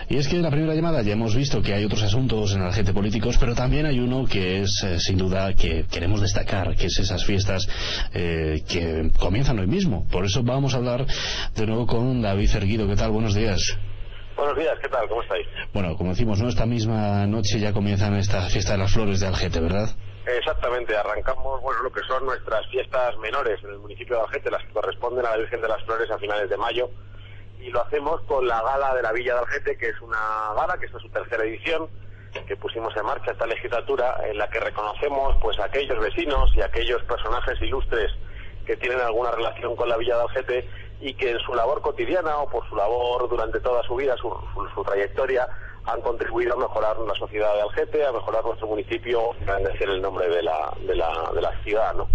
Y es que en la primera llamada ya hemos visto que hay otros asuntos en Algete políticos, pero también hay uno que es sin duda que queremos destacar, que es esas fiestas que comienzan hoy mismo. Por eso vamos a hablar de nuevo con David Erguido. ¿Qué tal? Buenos días. Buenos días, ¿qué tal? ¿Cómo estáis? Bueno, como decimos, ¿no? Esta misma noche ya comienzan esta fiesta de las flores de Algete, ¿verdad? Exactamente, arrancamos lo que son nuestras fiestas menores en el municipio de Algete, las que corresponden a la Virgen de las Flores a finales de mayo, y lo hacemos con la gala de la Villa de Algete, que es una gala que esta es su tercera edición, que pusimos en marcha esta legislatura, en la que reconocemos pues a aquellos vecinos y a aquellos personajes ilustres que tienen alguna relación con la Villa de Algete y que en su labor cotidiana o por su labor durante toda su vida, su trayectoria, han contribuido a mejorar la sociedad de Algete, a mejorar nuestro municipio, a engrandecer el nombre de la ciudad, ¿no?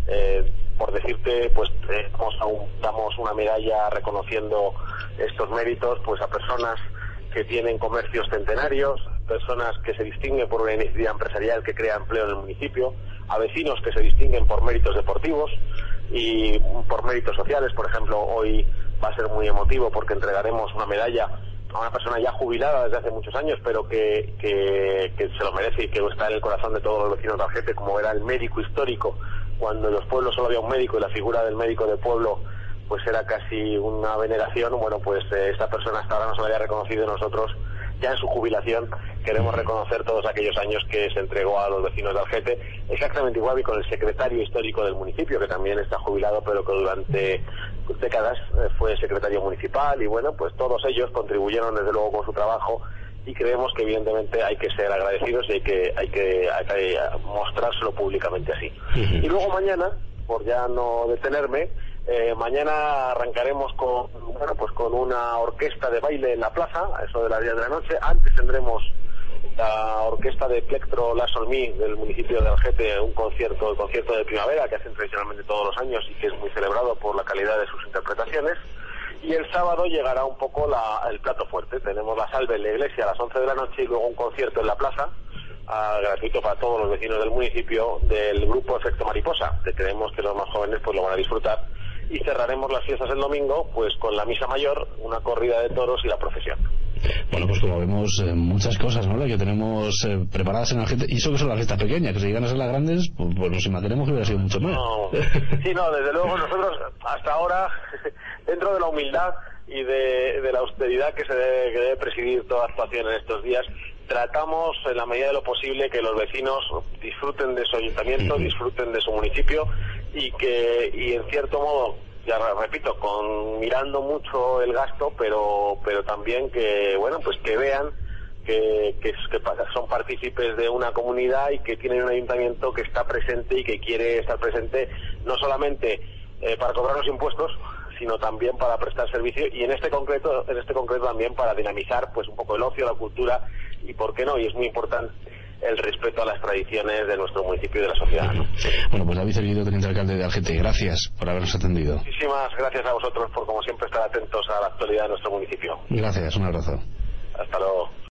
Por decirte, pues damos una medalla reconociendo estos méritos pues a personas que tienen comercios centenarios, personas que se distinguen por una iniciativa empresarial que crea empleo en el municipio, a vecinos que se distinguen por méritos deportivos y por méritos sociales. Por ejemplo, hoy va a ser muy emotivo porque entregaremos una medalla a una persona ya jubilada desde hace muchos años, pero que se lo merece y que está en el corazón de todos los vecinos de Algete, como era el médico histórico, cuando en los pueblos solo había un médico y la figura del médico de pueblo pues era casi una veneración. Bueno, pues esta persona hasta ahora no se la había reconocido, y nosotros ya en su jubilación queremos reconocer todos aquellos años que se entregó a los vecinos de Algete, exactamente igual que con el secretario histórico del municipio, que también está jubilado, pero que durante décadas fue secretario municipal, y bueno, pues todos ellos contribuyeron desde luego con su trabajo, y creemos que evidentemente hay que ser agradecidos y hay que mostrárselo públicamente así. Y luego mañana, por ya no detenerme, mañana arrancaremos con una orquesta de baile en la plaza, a eso de las 10 de la noche. Antes tendremos la orquesta de Plectro La Solmí del municipio de Algete, el concierto de primavera que hacen tradicionalmente todos los años y que es muy celebrado por la calidad de sus interpretaciones. Y el sábado llegará un poco el plato fuerte. Tenemos la salve en la iglesia a las 11 de la noche y luego un concierto en la plaza, gratuito para todos los vecinos del municipio, del grupo Efecto Mariposa, que creemos que los más jóvenes pues lo van a disfrutar. Y cerraremos las fiestas el domingo pues con la misa mayor, una corrida de toros y la procesión. Bueno, pues como vemos, muchas cosas, ¿no?, que tenemos preparadas en Algete, y eso que son las fiestas pequeñas, que si llegan a ser las grandes, pues nos imaginemos que hubiera sido mucho más. Sí, desde luego nosotros hasta ahora, dentro de la humildad y de la austeridad que debe presidir toda actuación en estos días, tratamos en la medida de lo posible que los vecinos disfruten de su ayuntamiento, disfruten de su municipio, y en cierto modo, ya repito, mirando mucho el gasto, pero también que vean que son partícipes de una comunidad y que tienen un ayuntamiento que está presente y que quiere estar presente no solamente para cobrar los impuestos, sino también para prestar servicio, y en este concreto también para dinamizar pues un poco el ocio, la cultura, y por qué no, y es muy importante el respeto a las tradiciones de nuestro municipio y de la sociedad, ¿no? Bueno, pues David Erguido, teniente alcalde de Algete, gracias por habernos atendido. Muchísimas gracias a vosotros por, como siempre, estar atentos a la actualidad de nuestro municipio. Gracias, un abrazo. Hasta luego.